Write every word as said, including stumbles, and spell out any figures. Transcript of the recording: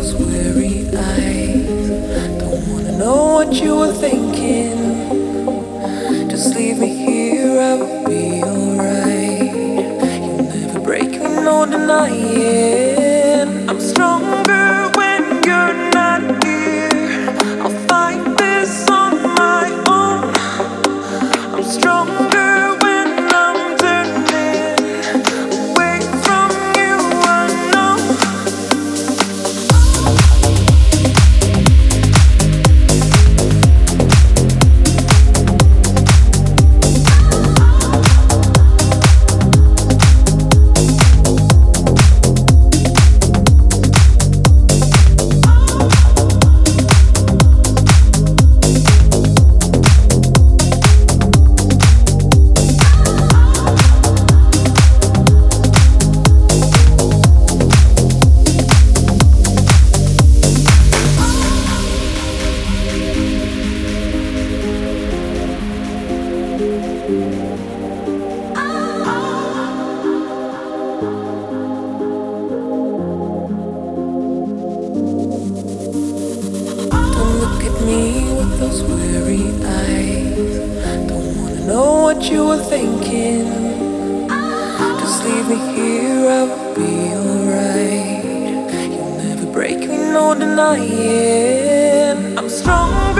those weary eyes. Don't wanna know what you were thinking. Just leave me here, I will be alright. You'll never break me, no denying. I'm stronger when you're not here. I'll fight this on my own. I'm stronger when I'm turning away from you, I know. Me with those weary eyes. Don't wanna know what you were thinking. Just leave me here, I will be alright. You'll never break me, no denying. I'm strong.